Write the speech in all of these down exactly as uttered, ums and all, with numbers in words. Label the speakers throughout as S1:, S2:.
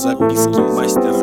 S1: Записки мастера.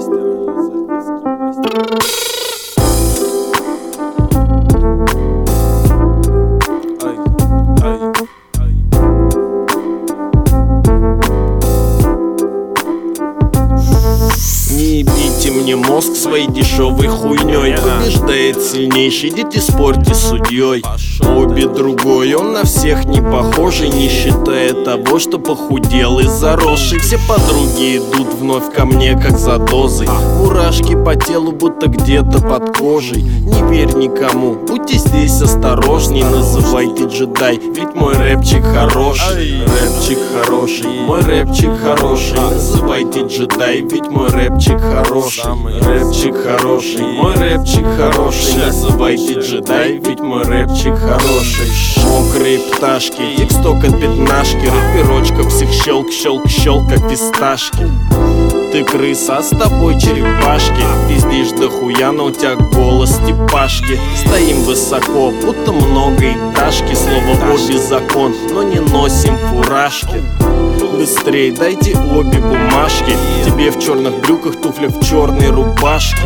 S2: Не ебите мне мозг своей дешевой хуйней. Побеждает сильнейший, идите спорьте с судьей. Обе другой, он на всех не похожий, не считая того, что похудел и заросший. Все подруги идут вновь ко мне, как за дозой. Мурашки по телу, будто где-то под кожей. Не верь никому, будьте здесь осторожней. Называйте джедай, ведь мой рэпчик хороший. Рэпчик хороший, мой рэпчик хороший. Называйте джедай, ведь мой рэпчик хороший. Рэпчик хороший, мой рэпчик хороший. Называйте джедай, ведь мой рэпчик хороший. Мокрые пташки, тексток от пятнашки, рэперочка всех щелк, щелк, щелк, как фисташки. Ты крыса, а с тобой черепашки. Пиздишь дохуя, но у тебя голос типашки. Стоим высоко, будто много этажки. Слово обе закон, но не носим фуражки. Быстрей дайте обе бумажки. Тебе в черных брюках, туфли в черной рубашке.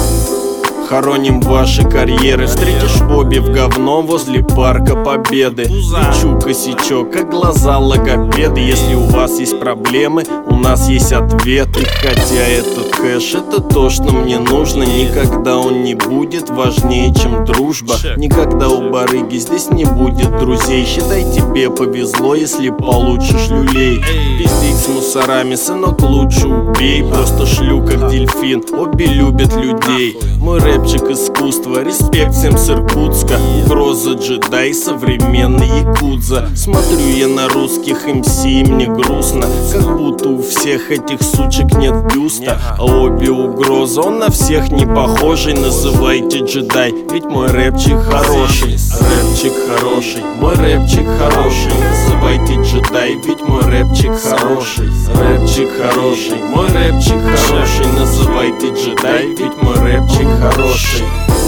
S2: Хороним ваши карьеры. Встретишь обе в говно возле парка Победы. Лечу косячок, как глаза логопеды. Если у вас есть проблемы, у нас есть ответы. Хотя этот кэш, это то, что мне нужно. Никогда он не будет важнее, чем дружба. Никогда у барыги здесь не будет друзей. Считай, тебе повезло, если получишь люлей. Пиздить с мусорами, сынок, лучше убей. Просто шлю, как дельфин, обе любят людей. Мой рэпчик искусства, респект всем с Иркутска. Угроза джедай, современный якудза. Смотрю я на русских эм си, и мне грустно, как будто у всех этих сучек нет бюста. А обе угроза, он на всех не похожий. Называйте джедай, ведь мой рэпчик хороший. Рэпчик хороший, мой рэпчик хороший. Называйте джедай, ведь мой рэпчик хороший. Рэпчик хороший, мой рэпчик хороший. Называйте джедай, ведь мой рэпчик хороший.